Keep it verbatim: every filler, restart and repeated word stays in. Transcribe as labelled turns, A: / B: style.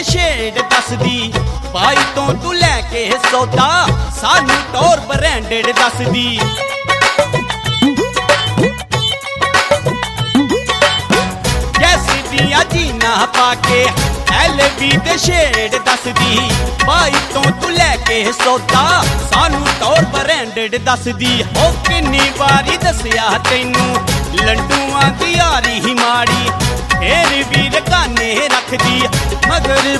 A: shade ਦੱਸਦੀ ਬਾਈ ਤੋਂ ਤੂੰ ਲੈ ਕੇ ਸੌਦਾ ਸਾਨੂੰ ਟੌਰ ਬ੍ਰਾਂਡਡ ਦੱਸਦੀ ਜੈਸੀ ਦੀਆਂ ਜੀਨਾ ਪਾ ਕੇ ਐਲ ਵੀ ਦੇ ਸ਼ੇਡ ਦੱਸਦੀ ਬਾਈ ਤੋਂ ਤੂੰ ਲੈ ਕੇ ਸੌਦਾ ਸਾਨੂੰ ਟੌਰ ਬ੍ਰਾਂਡਡ ਦੱਸਦੀ ਹੋ ਕਿੰਨੀ ਵਾਰੀ ਦੱਸਿਆ ਤੈਨੂੰ ਲੰਡੂਆਂ ਦੀ ਯਾਰੀ ਹੀ ਮਾੜੀ ਫੇਰ ਵੀ ਰਕਾਨੇ ਰੱਖਦੀ ਮਗਰ